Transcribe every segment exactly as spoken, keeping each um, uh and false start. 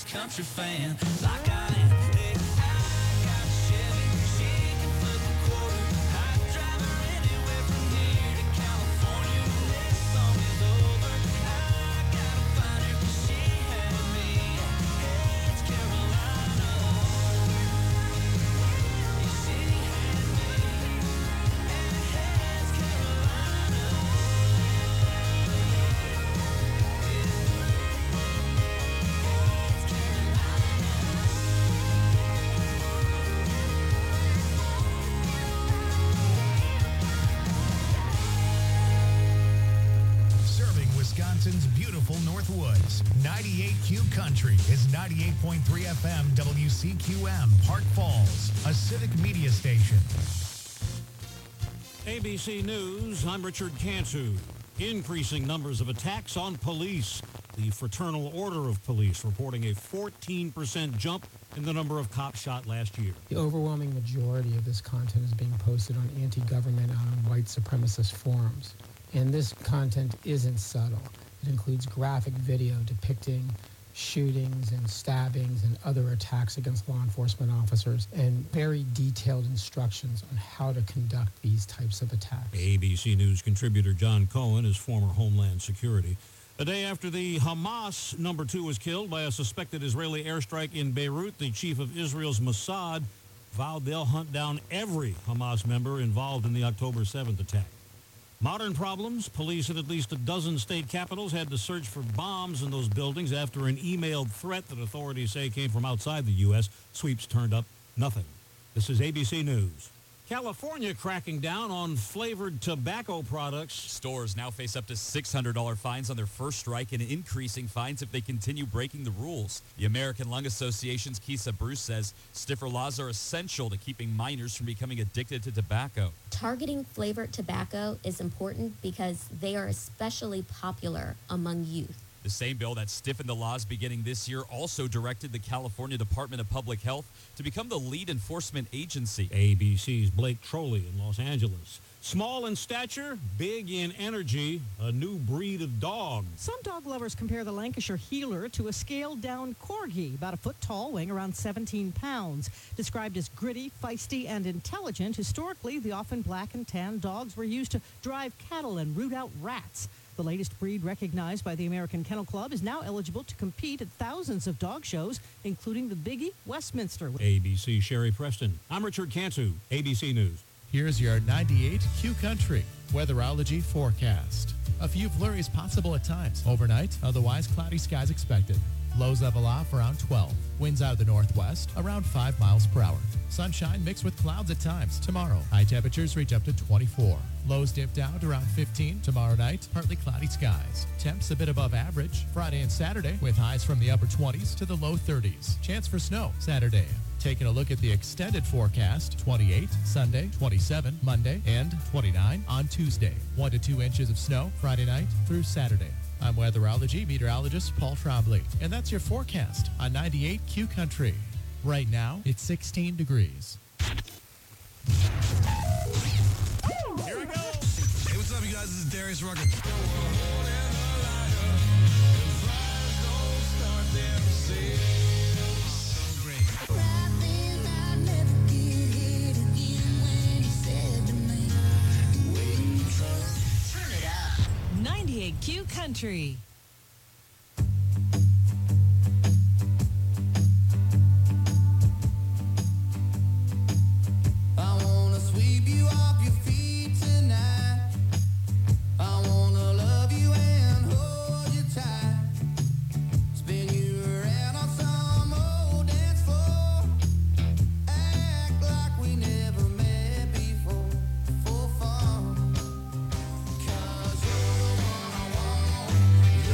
eighties country fan, like I am. Hey, I got a Chevy, she can flip a quarter. I'd drive her anywhere from here to California when this song is over. I gotta find her 'cause she had me. It's Carolina. She had me. And it's Carolina. Serving Wisconsin's beautiful Northwoods. ninety-eight Q Country is ninety-eight point three F M W C Q M, Park Falls, a civic media station. A B C News, I'm Richard Cantu. Increasing numbers of attacks on police. The Fraternal Order of Police reporting a fourteen percent jump in the number of cops shot last year. The overwhelming majority of this content is being posted on anti-government and white supremacist forums. And this content isn't subtle. It includes graphic video depicting shootings and stabbings and other attacks against law enforcement officers, and very detailed instructions on how to conduct these types of attacks. A B C News contributor John Cohen is former Homeland Security. A day after the Hamas number two was killed by a suspected Israeli airstrike in Beirut, the chief of Israel's Mossad vowed they'll hunt down every Hamas member involved in the October seventh attack. Modern problems. Police in at least a dozen state capitals had to search for bombs in those buildings after an emailed threat that authorities say came from outside the U S Sweeps turned up nothing. This is A B C News. California cracking down on flavored tobacco products. Stores now face up to six hundred dollars fines on their first strike and increasing fines if they continue breaking the rules. The American Lung Association's Kisa Bruce says stiffer laws are essential to keeping minors from becoming addicted to tobacco. Targeting flavored tobacco is important because they are especially popular among youth. The same bill that stiffened the laws beginning this year also directed the California Department of Public Health to become the lead enforcement agency. A B C's Blake Trolley in Los Angeles. Small in stature, big in energy, a new breed of dog. Some dog lovers compare the Lancashire Heeler to a scaled-down corgi, about a foot tall, weighing around seventeen pounds. Described as gritty, feisty, and intelligent, historically, the often black and tan dogs were used to drive cattle and root out rats. The latest breed recognized by the American Kennel Club is now eligible to compete at thousands of dog shows, including the Biggie Westminster. A B C Sherry Preston. I'm Richard Cantu, A B C News. Here's your ninety-eight Q Country weatherology forecast. A few flurries possible at times. Overnight, otherwise cloudy skies expected. Lows level off around twelve. Winds out of the northwest around five miles per hour. Sunshine mixed with clouds at times tomorrow. High temperatures reach up to twenty-four. Lows dip down to around fifteen tomorrow night. Partly cloudy skies. Temps a bit above average Friday and Saturday with highs from the upper twenties to the low thirties. Chance for snow Saturday. Taking a look at the extended forecast, twenty-eight Sunday, twenty-seven Monday, and twenty-nine on Tuesday. One to two inches of snow Friday night through Saturday. I'm weatherology meteorologist Paul Trombley, and that's your forecast on ninety-eight Q Country. Right now, it's sixteen degrees. Here we go. Hey, what's up, you guys? This is Darius Rucker. ninety-eight Q Country. I wanna sweep you off your feet tonight. I wanna love you and hold you tight. Spin you around on some old dance floor. Act like we never met before, for fun. 'Cause you're the one I want.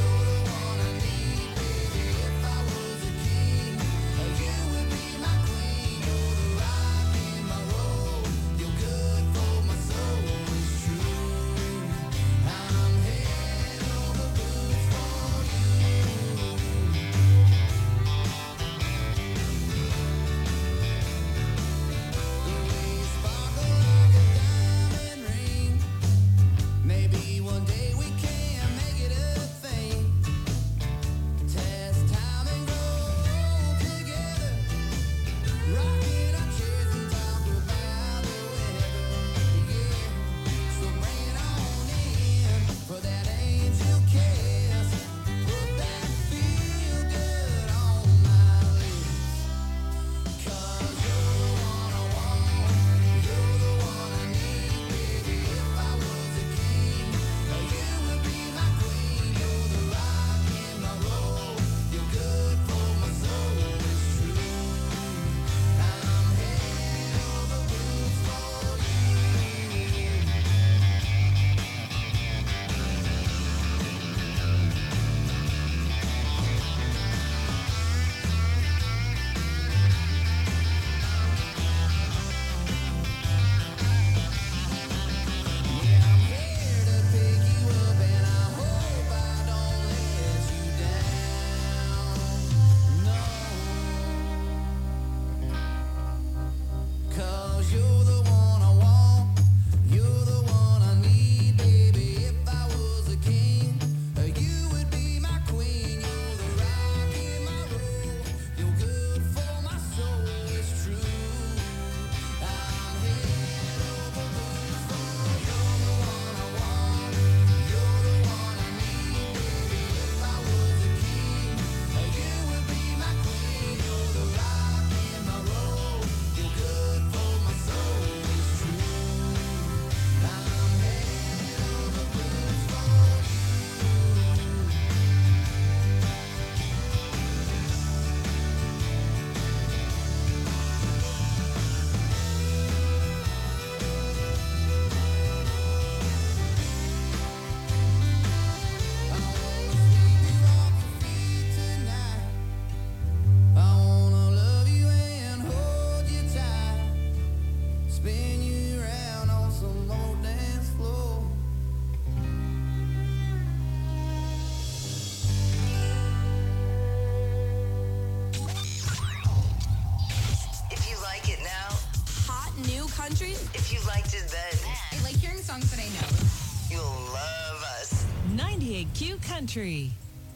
country? If you liked it then, I like hearing songs that I know. you'll love us. ninety-eight Q Country.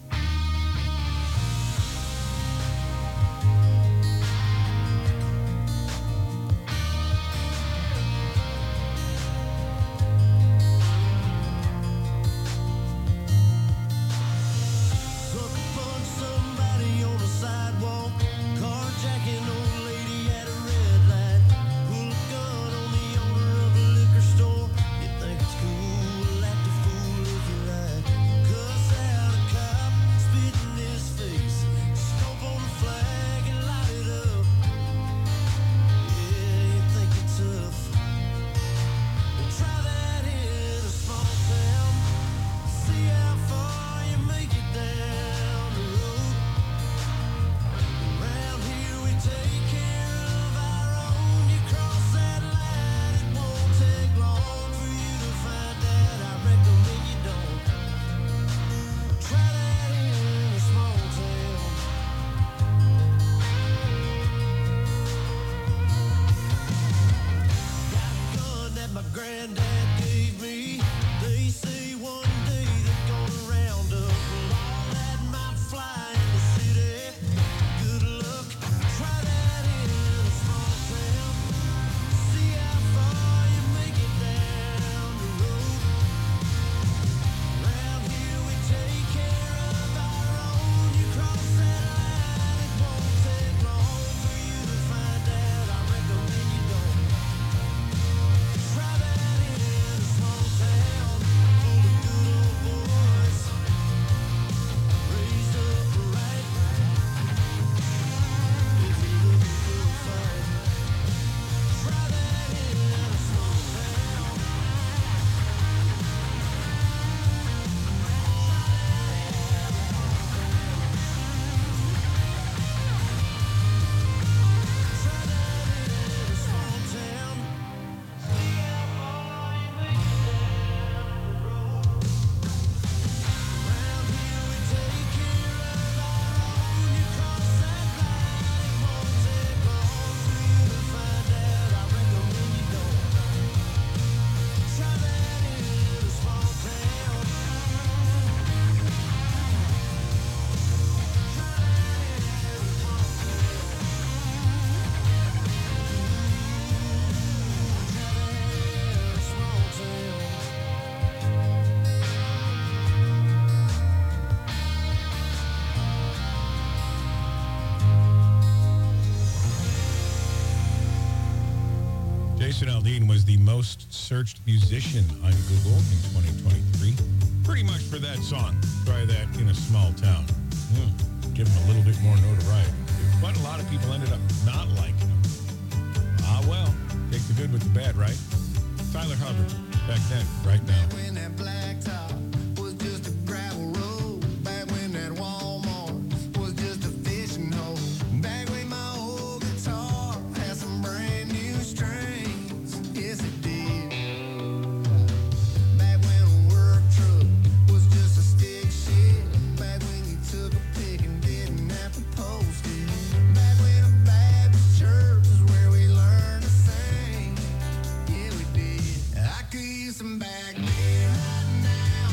Sucker punch somebody on the sidewalk. Carjacking old lady at a red light. Pull a gun on the owner of a liquor store. You think it's cool, act a fool if you like. Cuss out a cop, spit in his face. Stomp on the flag and light it up. Yeah, you think you're tough. Well, try that in a small town. See how far you make it down the road. Around here we take care of our own. You cross that line, it won't take long for you to find out. I recommend you don't. Try that in a small town. Got a gun that my granddad gave me. They say one day they're gonna round up all that might fly in the city. Good luck, try that in a small town. See how far you make it down the road. Around here we take care of our own. You cross that line, it won't take long for you to find out. I recommend you don't. Try that in a small town full of good old boys raised up right. If you're looking for a fight, try that in a small town. Try that in a small town. See how far you make it down the road. Around here we take care of our own. You cross that line, it won't take long for you to find out. I recommend you don't. Try that in a small town. Small town. Jason Aldean was the most searched musician on Google in twenty twenty-three. Pretty much for that song. Try that in a small town. Hmm. Give him a little bit more notoriety. But a lot of people ended up not liking him. Ah, well. Take the good with the bad, right? Tyler Hubbard, back then, right now. When that blacktop was just a gravel road. Back when that Walmart was just a fishing hole. Back when my old guitar had some brand new strings. Yes, it did. Back when a work truck was just a stick shift. Back when you took a pic and didn't have to post it. Back when a Baptist church is where we learned to sing. Yeah, we did. I could use some back beer right now.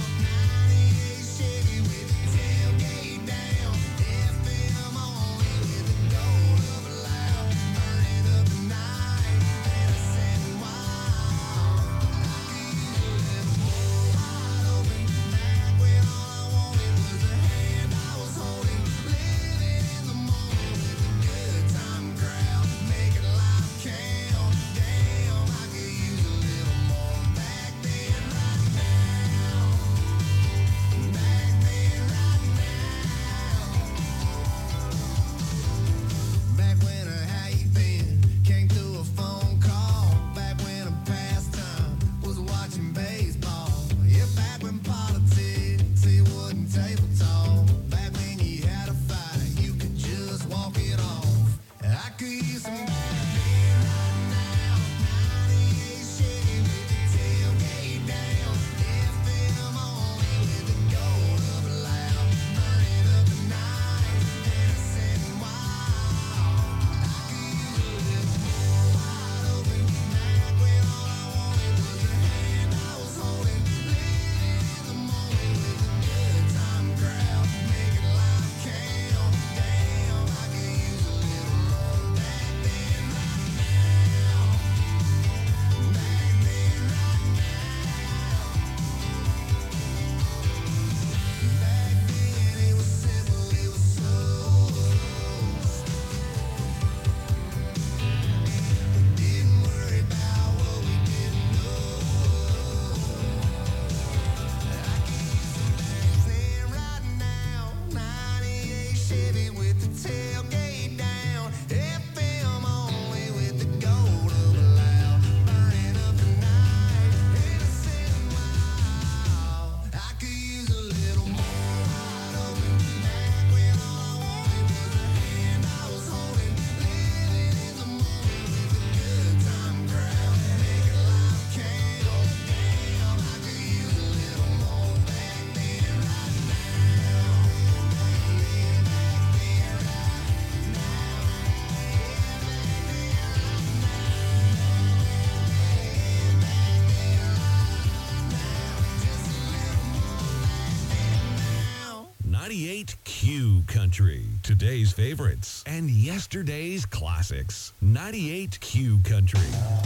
ninety-eight Q Country. Today's favorites and yesterday's classics. ninety-eight Q Country.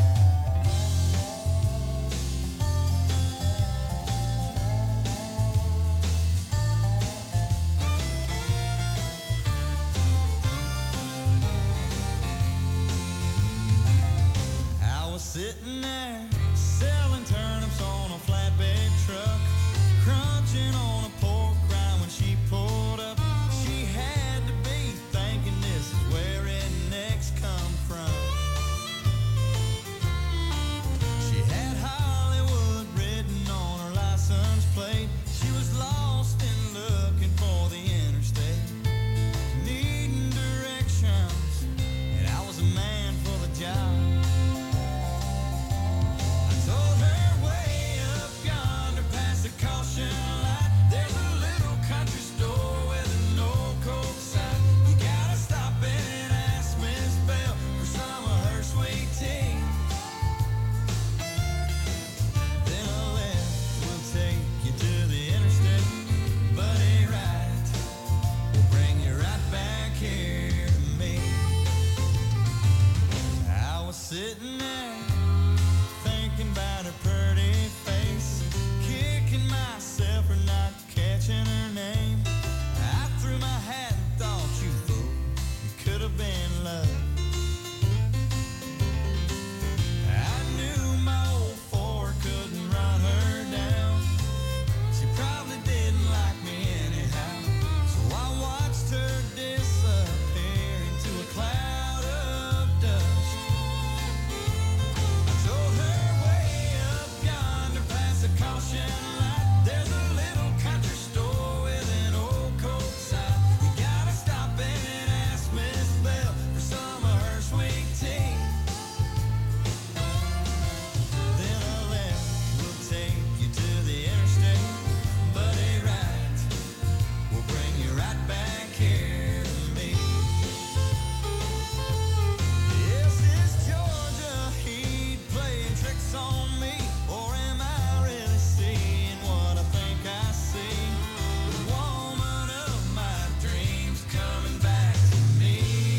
I was sitting there selling turnips on a flatbed truck, crunching on a pork rind when she pulled up. She had to be thinking this is where rednecks come from. She had Hollywood written on her license plate. She was lost and looking for the interstate, needing directions, and I was a man for the job. Told her way up yonder past the caution light, there's a little country store with an old Coke sign. You gotta stop in and ask Miss Bell for some of her sweet tea. Then a left will take you to the interstate, but a right will bring you right back here to me. I was sitting there thinking about her pretty face, kicking myself for not catching her name. I threw my hat and thought, you fool, it could have been love. I knew my old Ford couldn't run her down. She probably didn't like me anyhow, so I watched her disappear into a cloud of dust. I told her way up yonder past the caution light, there's a little country store with an old Coke sign. You gotta stop in and ask Miss Bell for some of her sweet tea. Then a left will take you to the interstate, but a right will bring you right back here to me. Yes, it's Georgia heat playing tricks on me, or am I really seeing what I think I see? The woman of my dreams coming back to me.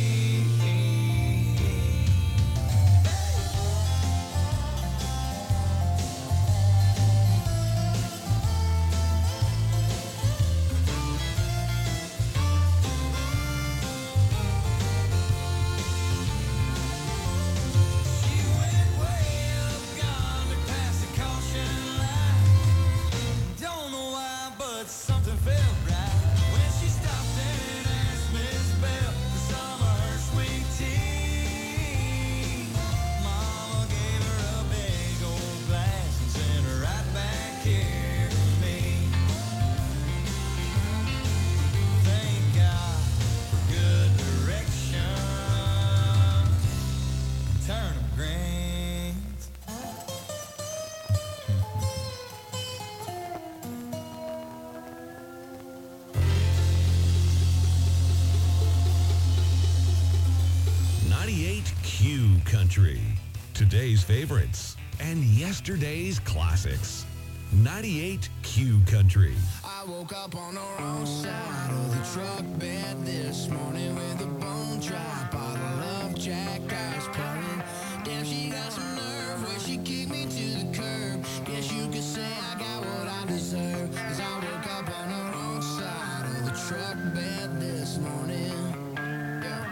She went way up yonder past the caution light. Don't know why, but something felt right when she stopped and asked Miss Bell for some of her sweet tea. Mama gave her a big old glass and sent her right back here to me. Thank God for good direction. Turnip greens. ninety-eight Q Country. Today's favorites and yesterday's classics. ninety-eight Q Country. I woke up on the wrong side of the truck bed this morning with a bone dry bottle of Jack Ice pouring. Damn, she got some nerve when she kicked me to the curb. Guess you could say I got what I deserve, 'cause I woke up on the wrong side of the truck bed this morning. Yeah.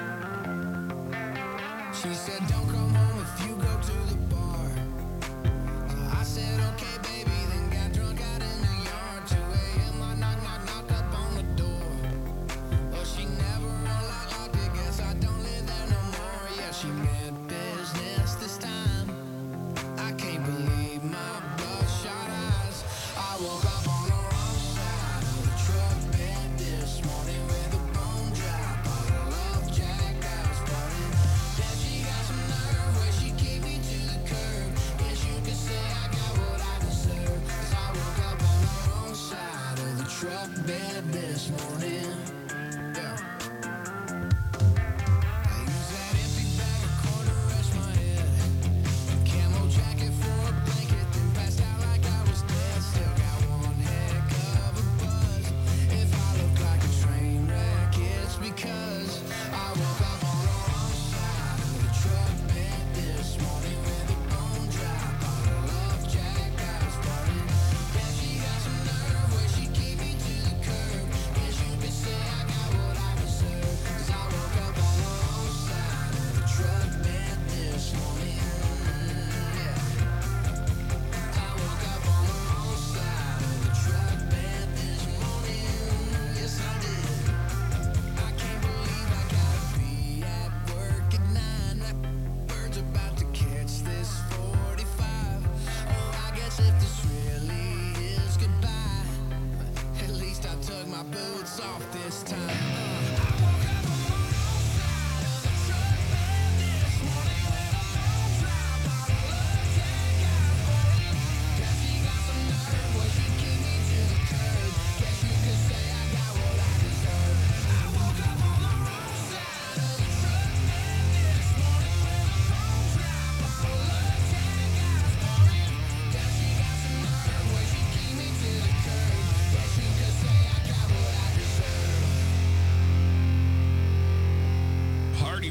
She said, don't come home if you go to the bar. I said, okay, baby, then got drunk out in the yard. two a.m. I knock, knock, knock up on the door. Well, she never unlocked it, guess I don't live there no more. Yeah, she meant business this time. I can't believe my bloodshot eyes. I woke up on the wrong side of the truck bed this morning with a bone dry bottle of Jack Ice pouring. Then she got some nerve when she keep me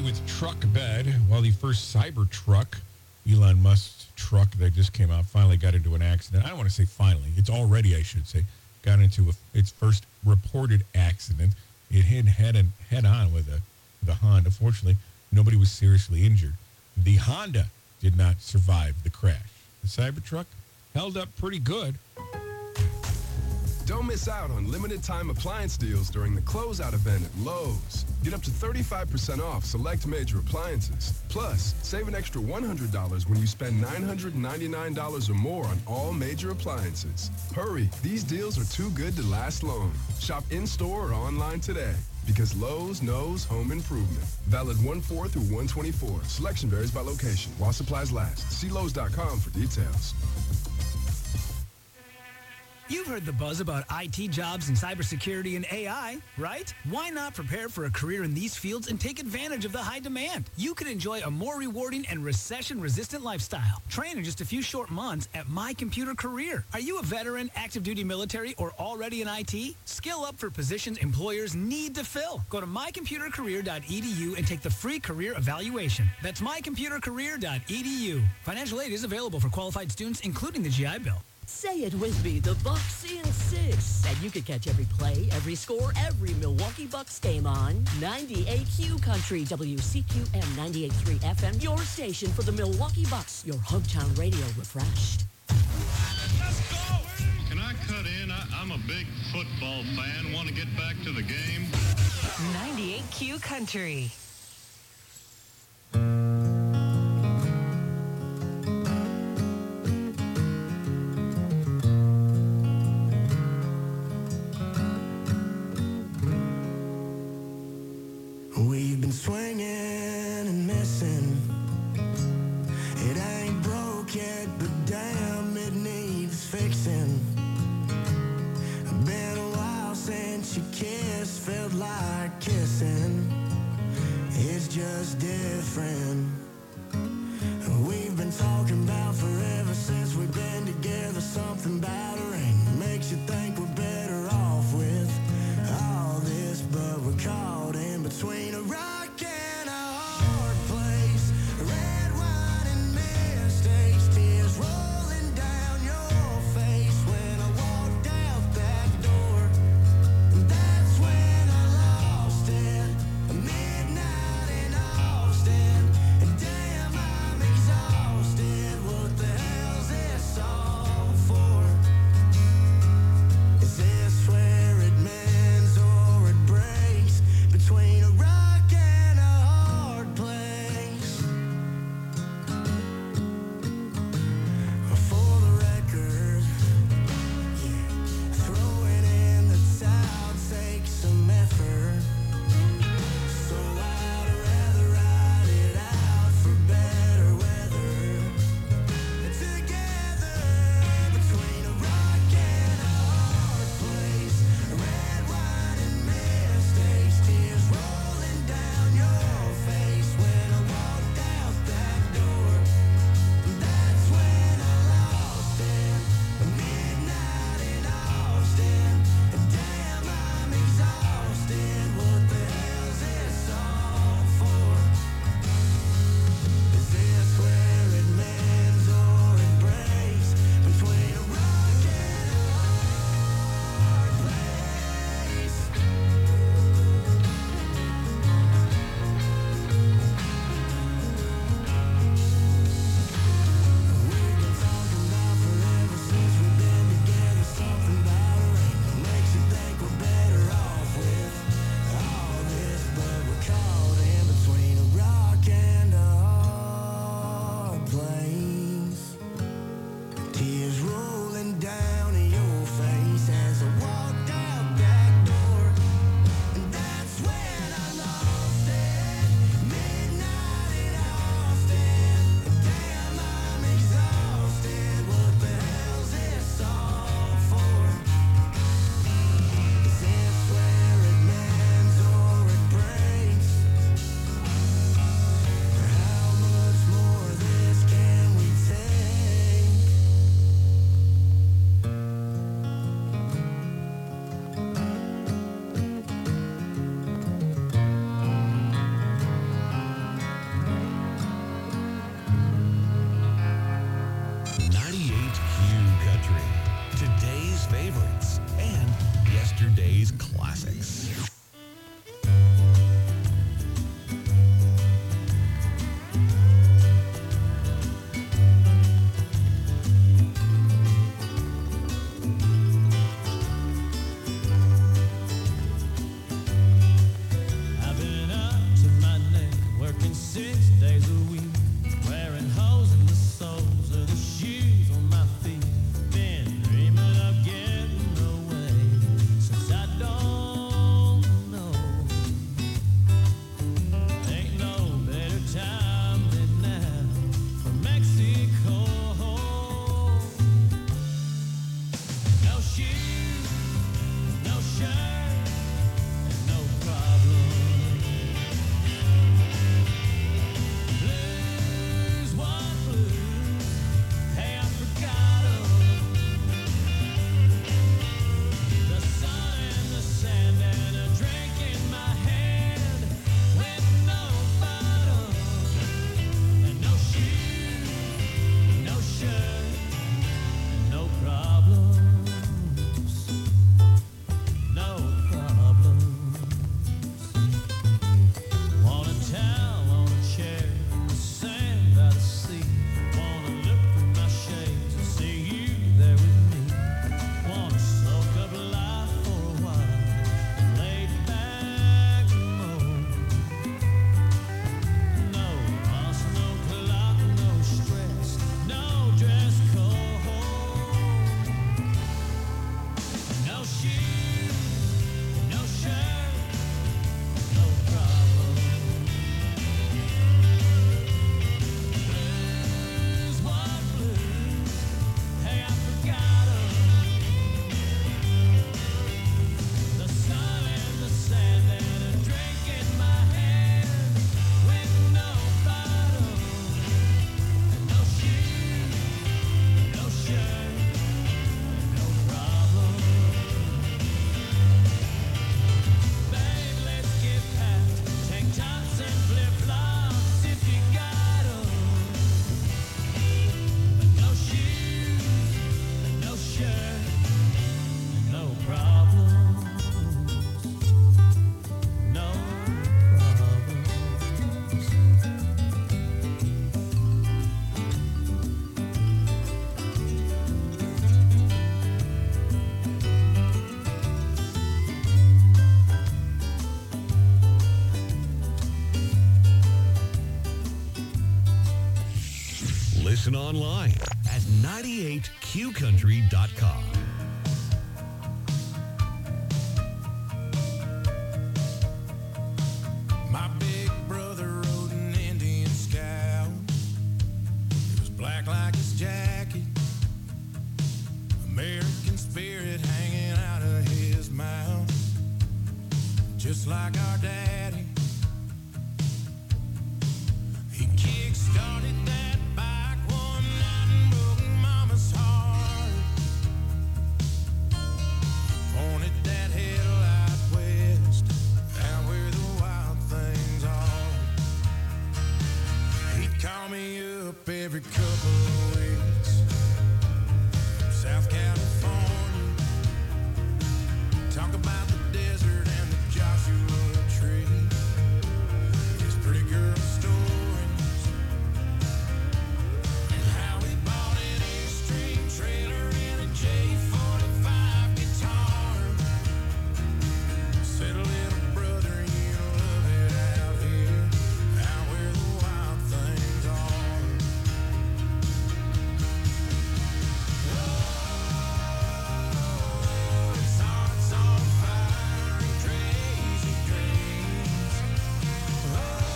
with truck bed. While the first Cybertruck, Elon Musk's truck that just came out, finally got into an accident. I don't want to say finally. It's already, I should say, got into a, its first reported accident. It hit head and head on with a the Honda. Fortunately, nobody was seriously injured. The Honda did not survive the crash. The Cybertruck held up pretty good. Don't miss out on limited time appliance deals during the closeout event at Lowe's. Get up to thirty-five percent off select major appliances. Plus, save an extra one hundred dollars when you spend nine hundred ninety-nine dollars or more on all major appliances. Hurry, these deals are too good to last long. Shop in-store or online today. Because Lowe's knows home improvement. Valid one four through one twenty-four. Selection varies by location. While supplies last. See Lowe's dot com for details. You've heard the buzz about I T jobs and cybersecurity and A I, right? Why not prepare for a career in these fields and take advantage of the high demand? You can enjoy a more rewarding and recession-resistant lifestyle. Train in just a few short months at My Computer Career. Are you a veteran, active duty military, or already in I T? Skill up for positions employers need to fill. Go to my computer career dot e d u and take the free career evaluation. That's my computer career dot e d u. Financial aid is available for qualified students, including the G I Bill. Say it with me, the Bucks in six. And you can catch every play, every score, every Milwaukee Bucks game on ninety-eight Q Country, W C Q M ninety-eight point three F M, your station for the Milwaukee Bucks, your hometown radio refreshed. Let's go! Can I cut in? I, I'm a big football fan. Want to get back to the game? ninety-eight Q Country. We've been swinging and missing. It ain't broke yet, but damn, it needs fixing. Been a while since you kissed, felt like kissing. It's just different. We've been talking about forever since we've been together. Something battering makes you think we're better off with all this, but we're caught in between a rock and a hard place. Red wine and mistakes, tears rolling down your face when I walked out that door. That's when I lost it. Midnight in Austin. And damn, I'm exhausted. What the hell's this all for? Is yesterday's classics. I've been up to my neck, working six days a week, wearing holes in the soles of the shoes on my feet. Been dreaming of getting away since I don't know. Ain't no better time than now for Mexico. No shoes, no shirt, and no problem. Blues, what blues? Hey, I forgot 'em. The sun and the sand and a drink in my hand with no bottom and no shoes, no shirt, no problems, no problems. Wanna towel on a chair in the sand by the sea. Wanna look through my shades and see you there with me. Wanna soak up life for a while and lay back and moan. No fuss, no clock, no stress, no dress code. No shoes, no shirt, no problem. Blues, what blues? Hey, I forgot 'em. The sun and the sand and a drink in my hand with no bottom and no shoes, no shirt, no problem. Babe, let's get packed. Tank tops and flip-flops if you got 'em. But no shoes, no shirt, no problems. No problems. Listen online at ninety-eight q country dot com. My big brother rode an Indian Scout. It was black like his jacket. American spirit hanging out of his mouth. Just like our daddy. He kick-started that bike one night and broke Mama's heart. Pointed that headlight west, out where the wild things are. He'd call me up every couple of weeks from South California. Talk about the desert and the Joshua tree. His pretty girl stories. And how he bought an Airstream trailer and a J forty-five guitar. Said, little brother, you love it out here, out where the wild things are. Oh, his heart's on fire and crazy dreams. Oh,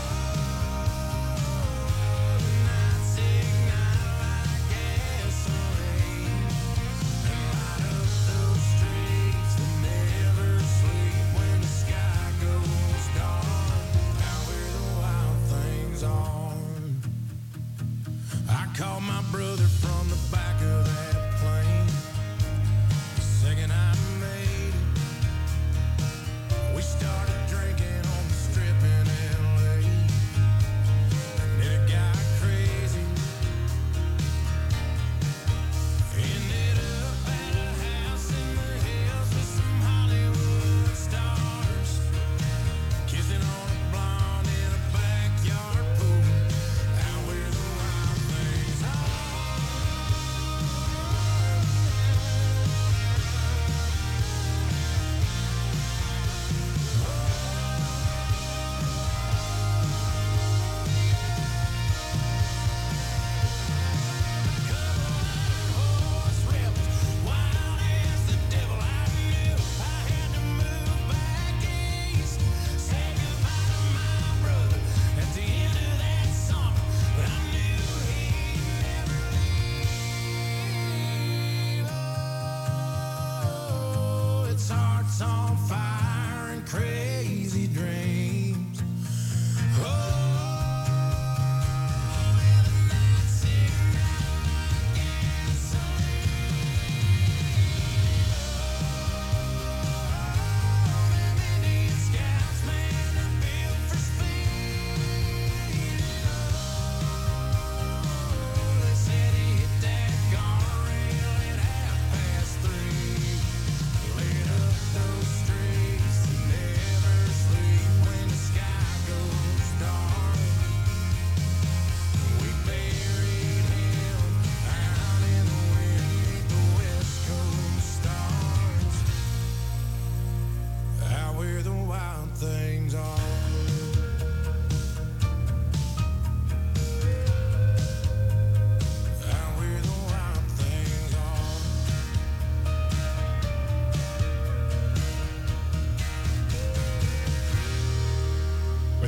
the nights ignite like gasoline and light up those streets that never sleep when the sky goes dark, out where the wild things are. I called my brother from the back of that plane the second I made it. We started drinking on the strip in L A, and then it got crazy. Ended up at a house in the hills with some Hollywood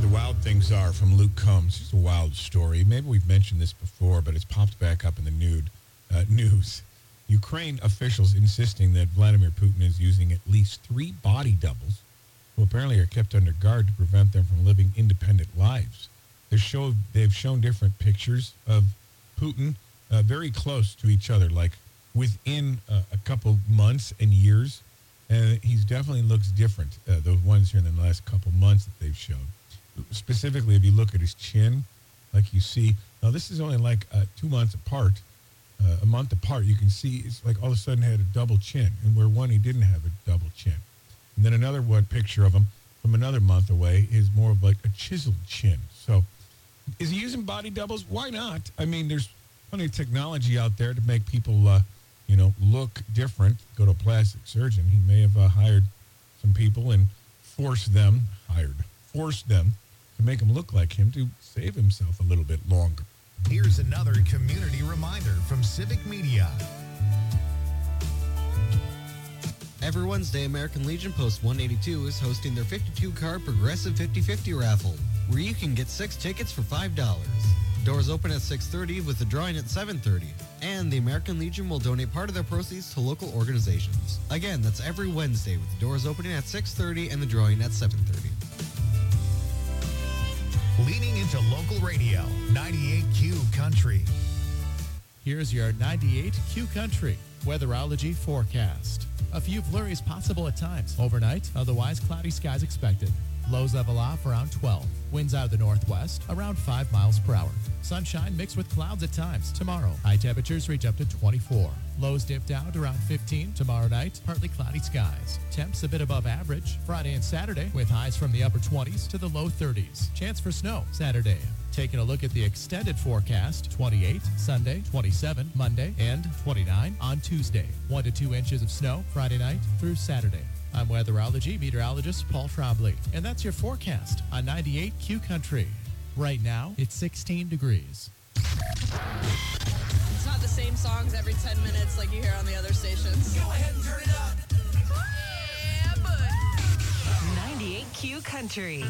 the wild things are from Luke Combs. It's a wild story. Maybe we've mentioned this before, but it's popped back up in the nude, uh, news. Ukraine officials insisting that Vladimir Putin is using at least three body doubles who apparently are kept under guard to prevent them from living independent lives. They've showed, they've shown different pictures of Putin uh, very close to each other, like within uh, a couple months and years. And he definitely looks different, uh, those ones here in the last couple months that they've shown. Specifically, if you look at his chin, like you see, now this is only like uh, two months apart, uh, a month apart, you can see it's like all of a sudden had a double chin, and where one he didn't have a double chin. And then another one picture of him from another month away is more of like a chiseled chin. So is he using body doubles? Why not? I mean, there's plenty of technology out there to make people, uh, you know, look different. Go to a plastic surgeon. He may have uh, hired some people and forced them, hired, forced them to make him look like him to save himself a little bit longer. Here's another community reminder from Civic Media. Every Wednesday, American Legion Post one eighty-two is hosting their fifty-two card Progressive fifty fifty raffle, where you can get six tickets for five dollars. Doors open at six thirty with the drawing at seven thirty. And the American Legion will donate part of their proceeds to local organizations. Again, that's every Wednesday with the doors opening at six thirty and the drawing at seven thirty. Leaning into local radio, ninety-eight Q Country. Here's your ninety-eight Q Country weatherology forecast. A few flurries possible at times. Overnight, otherwise cloudy skies expected. Lows level off around twelve. Winds out of the northwest around five miles per hour. Sunshine mixed with clouds at times. Tomorrow, high temperatures reach up to twenty-four. Lows dip down to around fifteen. Tomorrow night, partly cloudy skies. Temps a bit above average. Friday and Saturday with highs from the upper twenties to the low thirties. Chance for snow Saturday. Taking a look at the extended forecast, twenty-eight Sunday, twenty-seven Monday, and twenty-nine on Tuesday. One to two inches of snow Friday night through Saturday. I'm weatherology meteorologist Paul Trombley, and that's your forecast on ninety-eight Q Country. Right now, it's sixteen degrees. It's not the same songs every ten minutes like you hear on the other stations. Go ahead and turn it up. Yeah, bud. ninety-eight Q Country.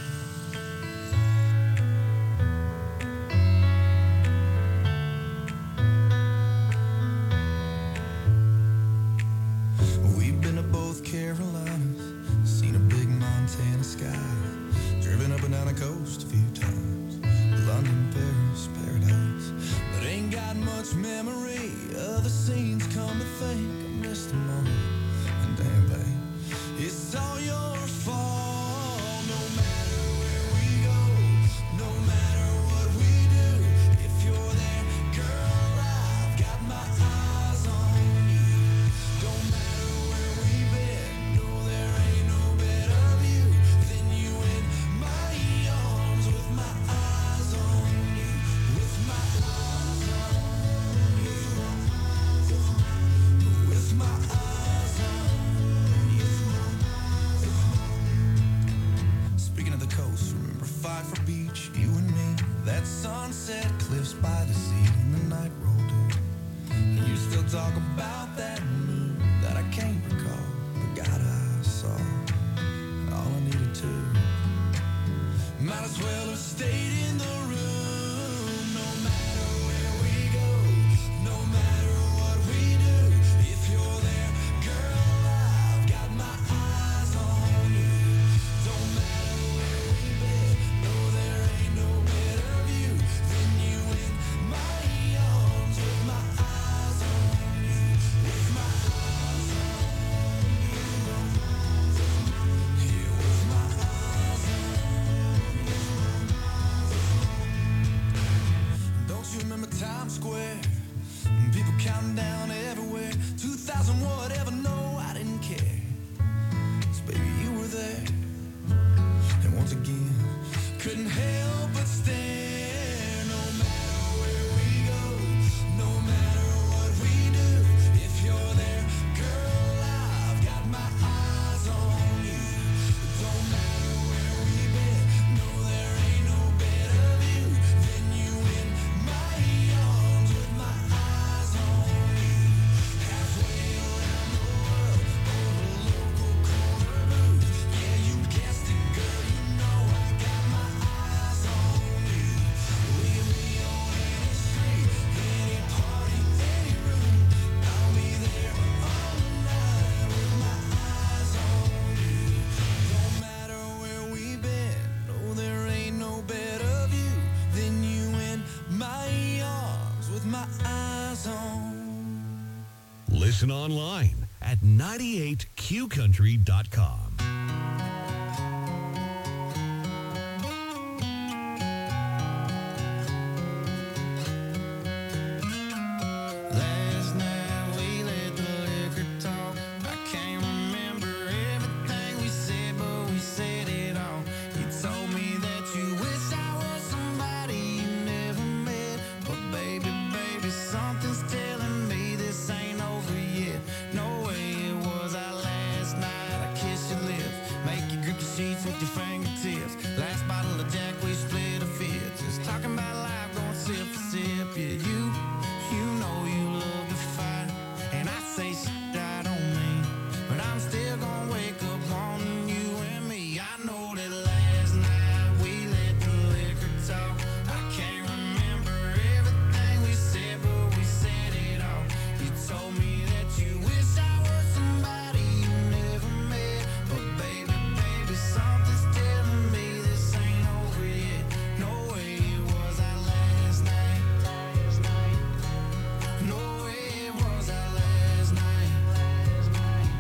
We've been to both Carolinas, seen a big Montana sky, driven up and down the coast a few times, London, Paris, paradise, but ain't got much memory of the scenes. Come to think, I missed them all, and damn, babe, it's all your fault. No matter where we go, no matter what we do, if you're there, girl, I've got my eyes on you. Don't matter where we've been, no, there ain't no better view than you in my arms, with my eyes on you, with my eyes on you, with my eyes on you. Speaking of the coast, remember Pfeiffer Beach, you and me, that sunset cliffs by the sea, and the night rolled in. And you still talk about that moon that I can't recall, the God I saw, all I needed to. Might as well have stayed in the room. No matter where we go, no matter what we do, if you're there, girl, I've got my eyes on you. Don't matter where we've been, no, there ain't no better view than you in my arms, with my eyes on you, with my eyes on you, here with my eyes on you. Don't you remember Times Square? People counting down everywhere. two thousand whatever, no, I didn't care. 'Cause baby, you were there. And once again, couldn't help but stare. No matter where we go, no matter what we do, if you're there, girl, I've got my eyes on you. Don't matter where we've been, no, there ain't no better view than you in my arms, with my eyes on you. Halfway around the world. Listen online at ninety-eight q country dot com. Last night we let the liquor talk. I can't remember everything we said, but we said it all. You told me that you wish I was somebody you never met. But baby, baby, something's telling me this ain't over yet. No way it was our last night. I kissed your lips, make you grip the sheets with your fingertips. Last bottle of Jack, we split a fifth. Just talking about life, going sip for sip. Yeah, you, you know you love to fight, and I say shit I don't mean, but I'm still gonna wake up on you and me. I know that last night we let the liquor talk. I can't remember everything we said, but we said it all. You told me that you wish I was somebody you never met, but baby, baby, something's telling me this ain't over yet. No way it was our last night. Last night. No way it was our last night. Last night.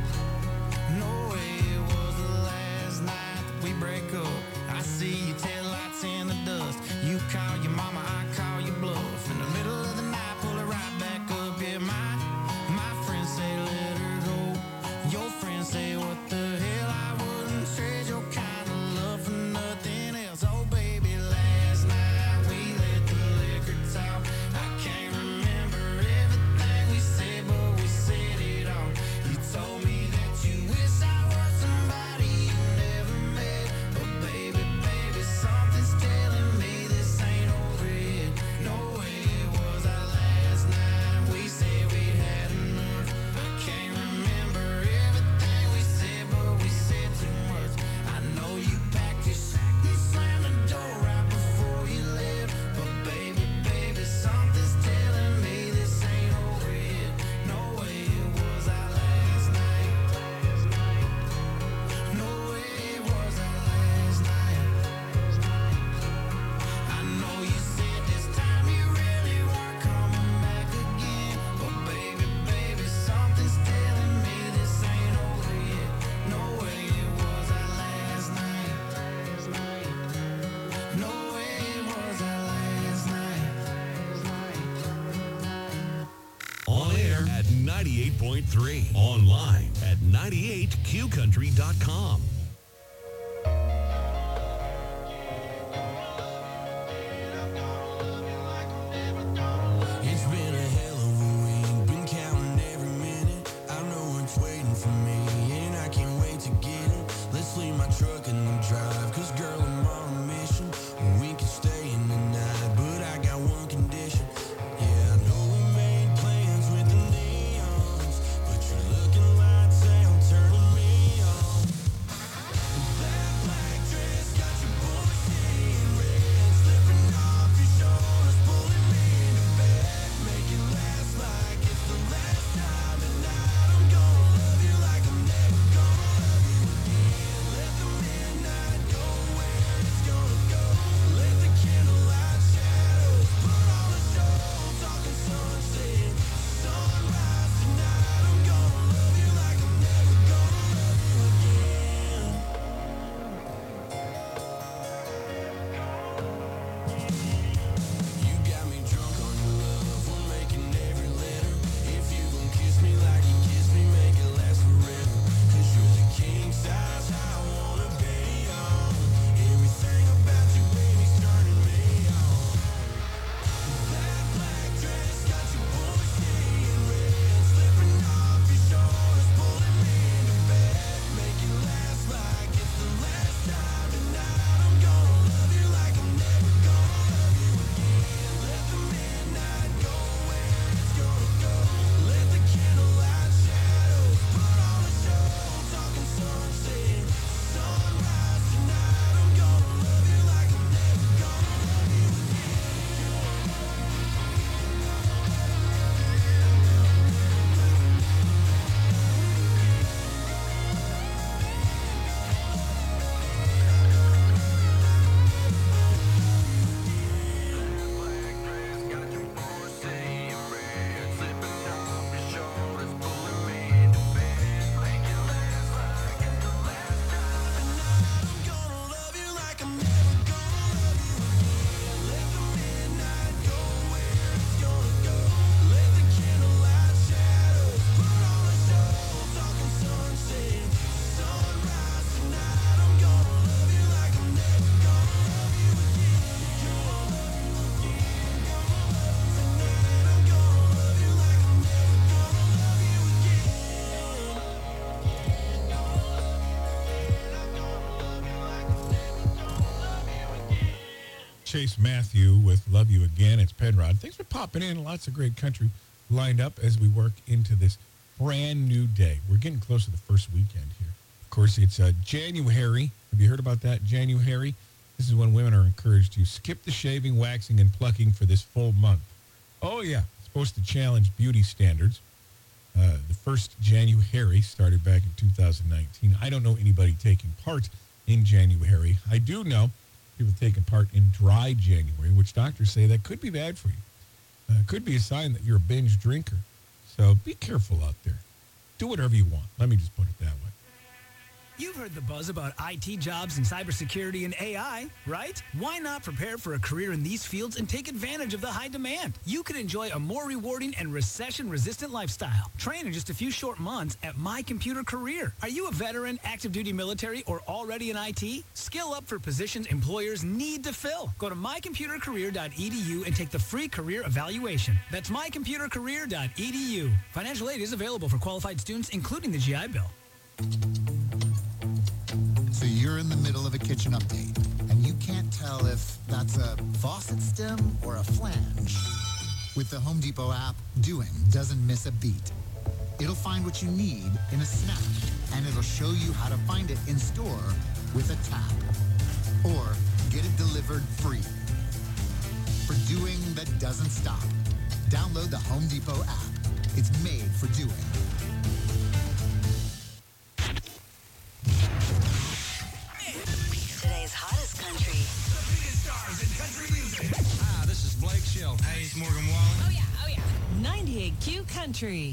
No way it was the last night that we break up. I see your taillights in the dust. You call your mama, I call your bluff. In the middle of the night, pull it right back up. Yeah, my my friends say let her go. Your friends say what the hell, I wouldn't trade your kind of love for nothing else. Oh baby, last night we let the liquor talk. I can't remember everything we said, but we said it all. You told me that you wish I was somebody you never met, but baby, baby, something's telling me this ain't over yet. No way it was our last night. We said we'd had enough. I can't remember everything we said, but we said too much. I know you packed your shit and slammed the door right before you left, but baby, baby, something's telling me this ain't over yet. No way it was our last night. Last night. No way it was our last night. Last night. I know you said this time you really weren't coming back again, but baby, baby, something's telling me this ain't over yet. No way it was our last night. Last night. No way it was our last night. Last night. On air at ninety-eight point three. Online at ninety-eight q country dot com. It's been a hell of a week, been counting every minute. I know it's waiting for me, and I can't wait to get it. Let's leave my truck in the drive, cause girl, I'm on a mission. We can stay in the night, but I got one condition. Yeah, I know we made plans with the neons, but you're looking lights out, turning me on. Chase Matthew with Love You Again. It's Penrod. Thanks for popping in. Lots of great country lined up as we work into this brand new day. We're getting close to the first weekend here. Of course, it's uh, January. Have you heard about that? January. This is when women are encouraged to skip the shaving, waxing, and plucking for this full month. Oh, yeah. It's supposed to challenge beauty standards. Uh, the first January started back in two thousand nineteen. I don't know anybody taking part in January. I do know people taking part in dry January, which doctors say that could be bad for you. Uh, could be a sign that you're a binge drinker. So be careful out there. Do whatever you want. Let me just put it that way. You've heard the buzz about I T jobs and cybersecurity and A I, right? Why not prepare for a career in these fields and take advantage of the high demand? You can enjoy a more rewarding and recession-resistant lifestyle. Train in just a few short months at My Computer Career. Are you a veteran, active duty military, or already in I T? Skill up for positions employers need to fill. Go to my computer career dot e d u and take the free career evaluation. That's my computer career dot e d u. Financial aid is available for qualified students, including the G I Bill. So you're in the middle of a kitchen update, and you can't tell if that's a faucet stem or a flange. With the Home Depot app, doing doesn't miss a beat. It'll find what you need in a snap, and it'll show you how to find it in store with a tap. Or get it delivered free. For doing that doesn't stop, download the Home Depot app. It's made for doing. Today's hottest country. The biggest stars in country music. Hi, this is Blake Shelton. Hey, it's Morgan Wallen. Oh, yeah, oh, yeah. ninety-eight Q Country.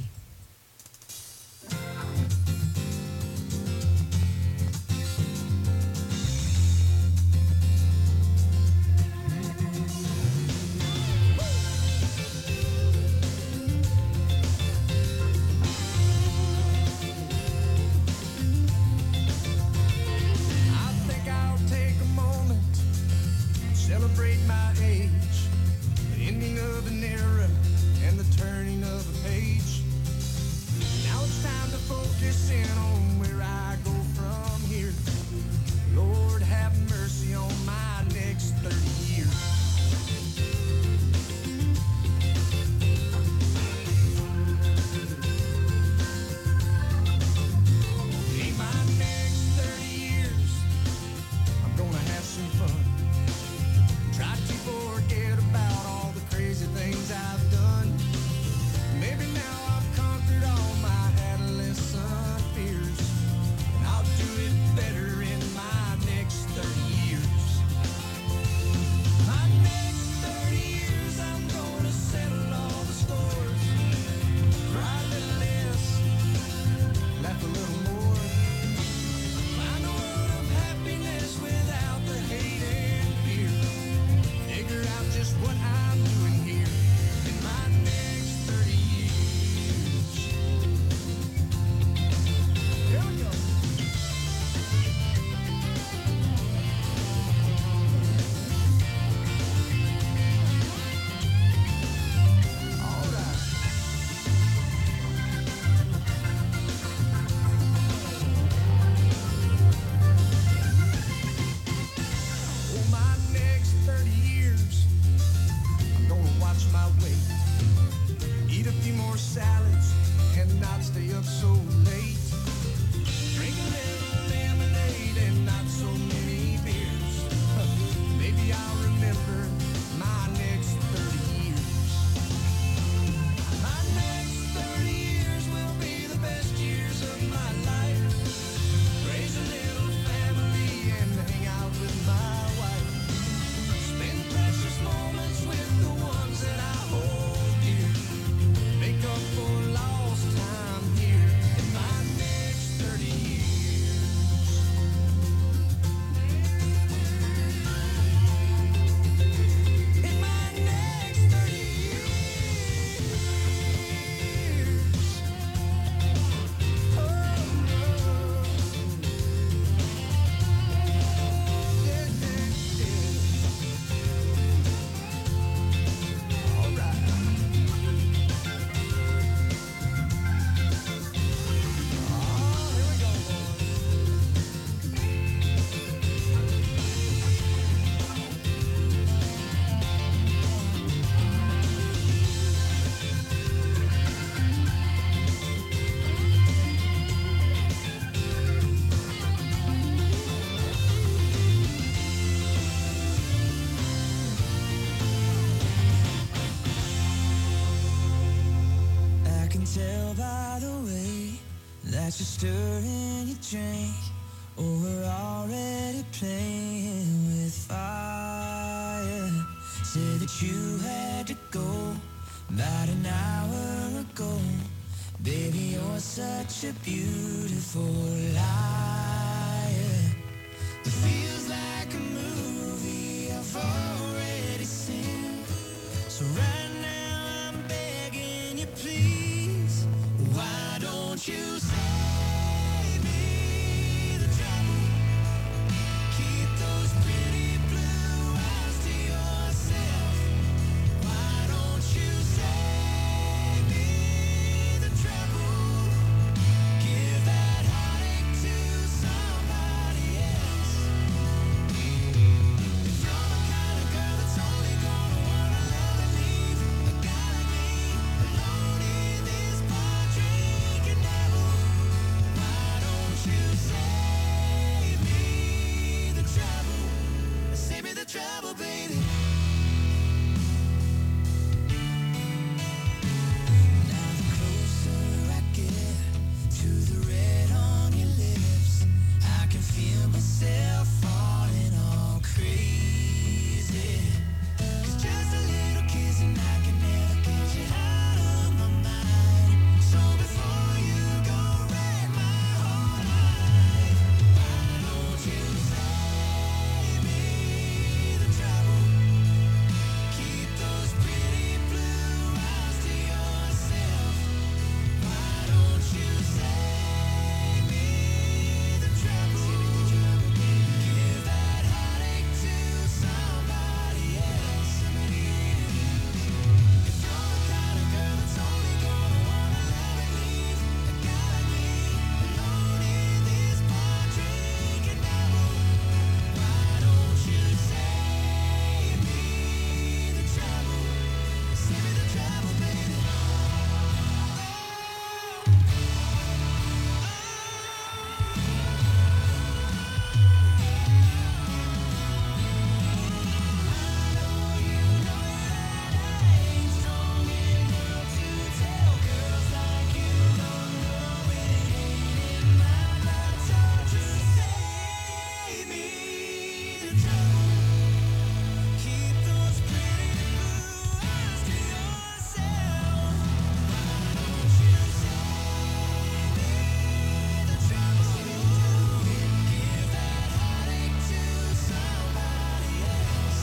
I think I'll take a moment, celebrate my age, the ending of an era and the turning of a page. Now it's time to focus in on where I go from here. Lord, have mercy on my next thirty years. In my next thirty years, I'm gonna have some fun. Try to forget about all the crazy things I've done. Maybe now I've conquered all my adolescent fears, and I'll do it better in my next thirty years. My next thirty years, I'm gonna settle all the scores. Cry a little less, laugh a little more. Find a world of happiness without the hate and fear. Figure out just what I'm doing here in my next thirty years. Here we go. All right. Oh, my next thirty years, I'm gonna watch my weight, eat a few more salads, and not stay up so late. Drink a little lemonade and not so many beers. Maybe I'll remember my next thirty years. My next thirty years will be the best years of my life. Raise a little family and hang out with my wife. Spend precious moments with the ones that I hold dear. Make up for lost time here in my tell by the way that you're stirring your drink, or we're already playing with fire. Said that you had to go about an hour ago. Baby, you're such a beautiful liar. It feels like a movie I've already seen. So right now I'm begging you, please, why don't you save me the trouble? Keep those pretty blue eyes to yourself. Why don't you save me the trouble? Give that heartache to somebody else. If you're the kind of girl that's only gonna wanna love and leave a guy like me alone in this bar drinking devil, why don't you save me the trouble? Save me the trouble, baby. Now the closer I get to the red on your lips, I can feel myself falling all crazy. 'Cause just a little kiss and I can never get you out of my mind. So before you go wreck my whole life, why don't you save me the trouble? Keep those pretty blue eyes to yourself. Why don't you save me the trouble? Give that heartache to somebody else. If you're the kind of girl that's only gonna wanna love and leave a guy like me alone in this bar drinking devil, why don't you save me the trouble? Save me the trouble, baby. Save me the trouble. Keep those pretty blue eyes to yourself. Why don't you save me the trouble? Give that heartache to somebody else.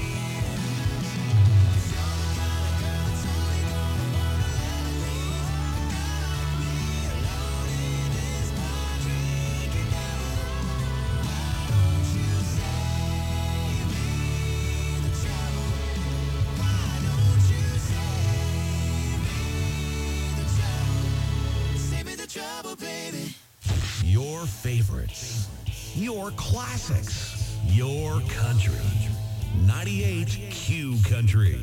If you're the kind of girl that's only gonna wanna love and leave a guy like me alone in this bar drinking devil, why don't you save me the trouble? Why don't you save me the trouble? Save me the trouble, baby. Your favorites, your classics, your country. ninety-eight Q Country.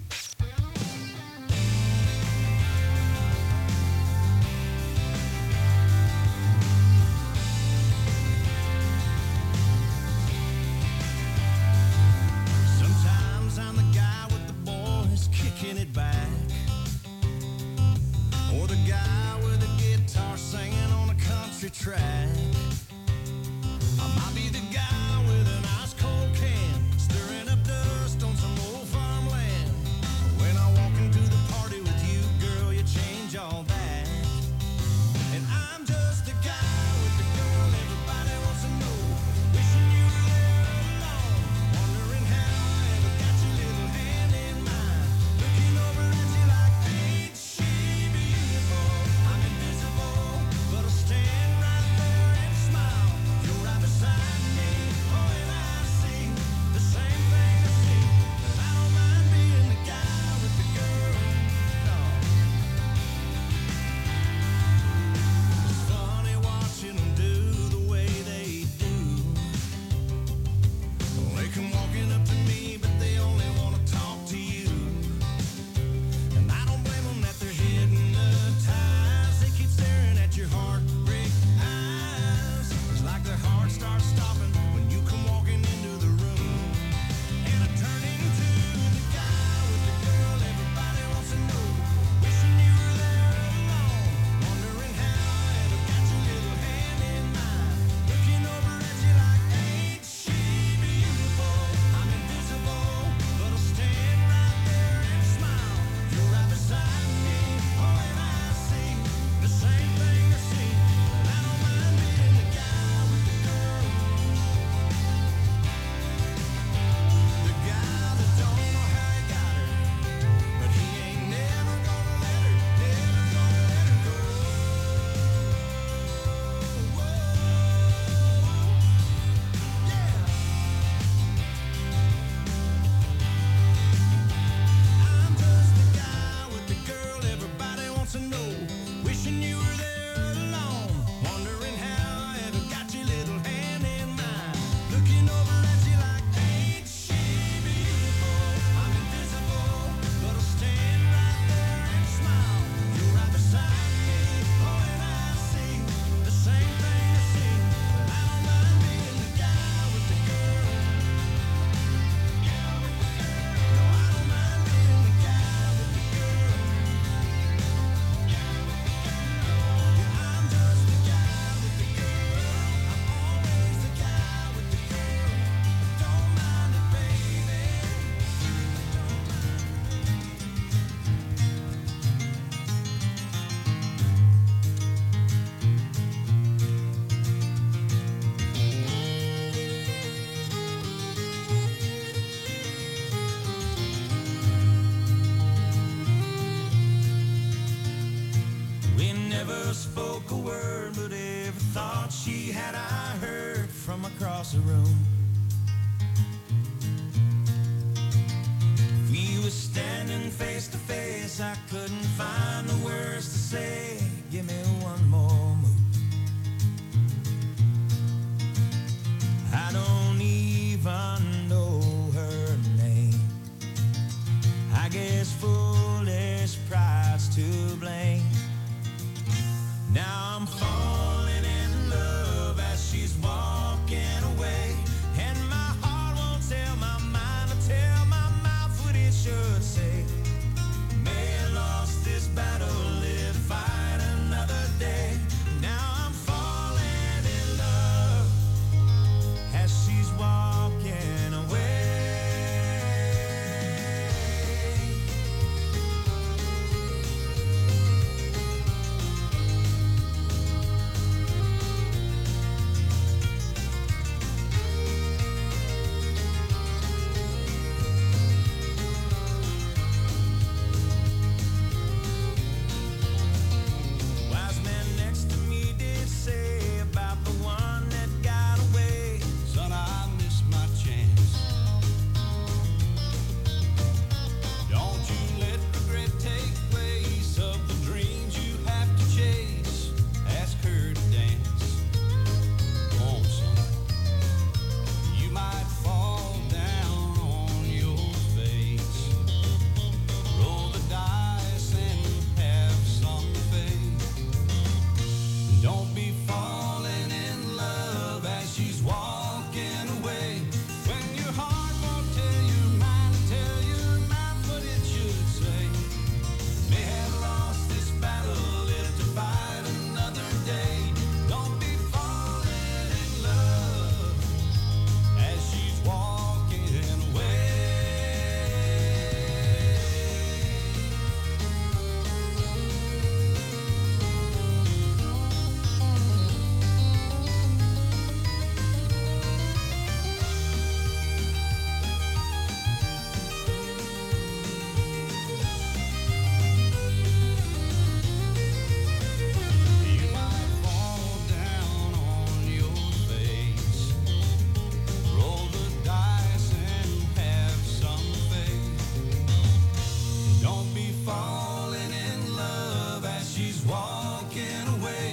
Sometimes I'm the guy with the boys kicking it back, or the guy with the guitar singing on a country track. I might be the guy with an ice cold can, stirring up dust on some old farmland. spoke a word, but every thought she had I heard from across the room. If we were standing face to face, I couldn't find the words to say. Give me one more move. I don't even know her name. I guess foolish pride's to blame. Now I'm falling in love as she's walking away, and my heart won't tell my mind to tell my mouth what it should say. May have lost this battle, live to fight another day. Now I'm falling in love as she's walking away. Wise man next to me did say about the one that got away. Son, I missed my chance. Don't you let regret take place of the dreams you have to chase. Ask her to dance. Come on, son. You might fall down on your face. Roll the dice and have some faith. Don't be falling in love as she's walking away. When your heart won't tell your mind, tell your mind what it should say. May have lost this battle, live to fight another day. Don't be falling in love as she's walking away. You might fall down on your face. Roll the dice and have some faith. Don't be falling in love as she's walking away.